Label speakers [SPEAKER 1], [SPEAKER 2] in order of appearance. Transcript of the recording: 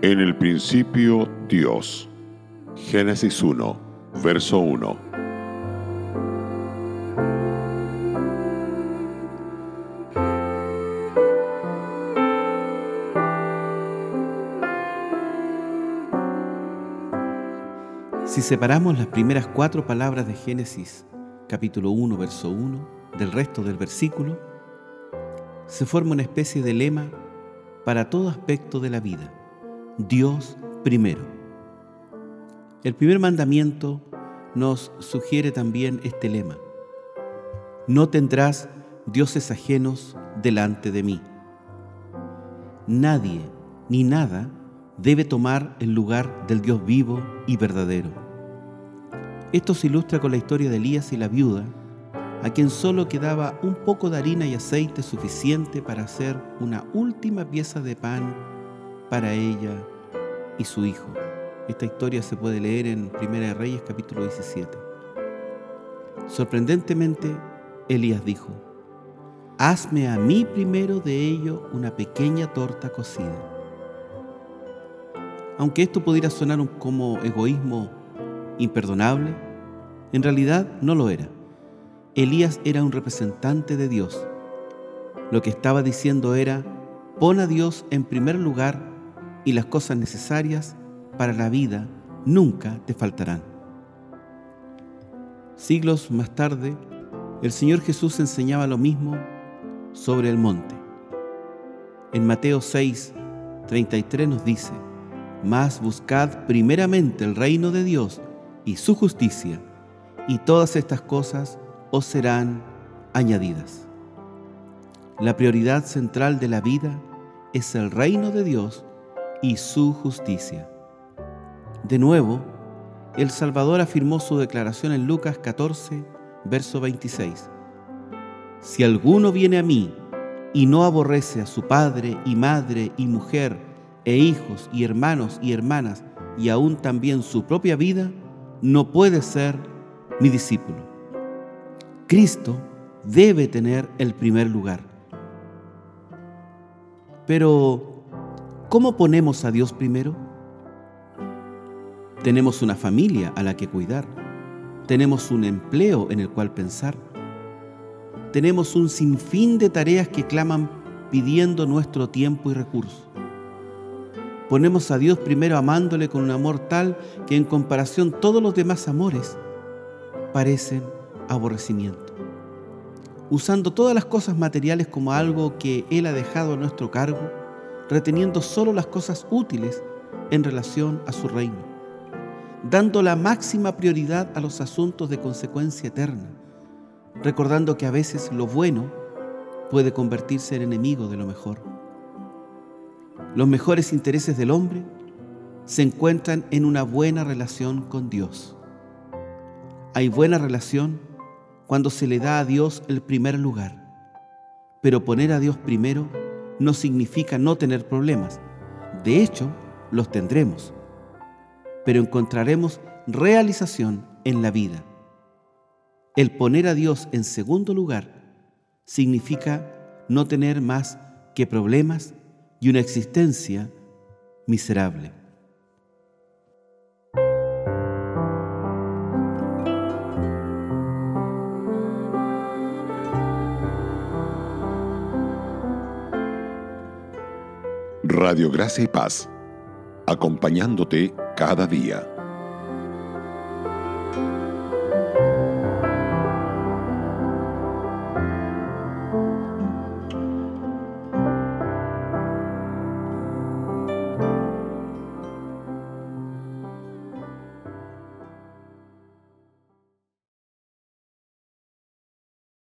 [SPEAKER 1] En el principio, Dios. Génesis 1, verso 1.
[SPEAKER 2] Si separamos las primeras 4 palabras de Génesis, capítulo 1, verso 1, del resto del versículo, se forma una especie de lema para todo aspecto de la vida: Dios primero. El primer mandamiento nos sugiere también este lema: no tendrás dioses ajenos delante de mí. Nadie ni nada debe tomar el lugar del Dios vivo y verdadero. Esto se ilustra con la historia de Elías y la viuda, a quien solo quedaba un poco de harina y aceite suficiente para hacer una última pieza de pan para ella y su hijo. Esta historia se puede leer en Primera de Reyes, capítulo 17. Sorprendentemente, Elías dijo: hazme a mí primero de ello una pequeña torta cocida. Aunque esto pudiera sonar como egoísmo imperdonable, en realidad no lo era. Elías era un representante de Dios. Lo que estaba diciendo era: pon a Dios en primer lugar y las cosas necesarias para la vida nunca te faltarán. Siglos más tarde, el Señor Jesús enseñaba lo mismo sobre el monte. En Mateo 6, 33 nos dice: mas buscad primeramente el reino de Dios y su justicia, y todas estas cosas os serán añadidas. La prioridad central de la vida es el reino de Dios y su justicia. De nuevo, el Salvador afirmó su declaración en Lucas 14, verso 26. Si alguno viene a mí y no aborrece a su padre y madre y mujer e hijos y hermanos y hermanas y aún también su propia vida, no puede ser mi discípulo. Cristo debe tener el primer lugar. Pero, ¿cómo ponemos a Dios primero? Tenemos una familia a la que cuidar. Tenemos un empleo en el cual pensar. Tenemos un sinfín de tareas que claman pidiendo nuestro tiempo y recursos. Ponemos a Dios primero amándole con un amor tal que en comparación todos los demás amores parecen aborrecimiento. Usando todas las cosas materiales como algo que Él ha dejado a nuestro cargo, reteniendo solo las cosas útiles en relación a su reino, dando la máxima prioridad a los asuntos de consecuencia eterna, recordando que a veces lo bueno puede convertirse en enemigo de lo mejor. Los mejores intereses del hombre se encuentran en una buena relación con Dios. Hay buena relación cuando se le da a Dios el primer lugar. Pero poner a Dios primero no significa no tener problemas. De hecho, los tendremos. Pero encontraremos realización en la vida. El poner a Dios en segundo lugar significa no tener más que problemas y una existencia miserable.
[SPEAKER 1] Radio Gracia y Paz, acompañándote cada día.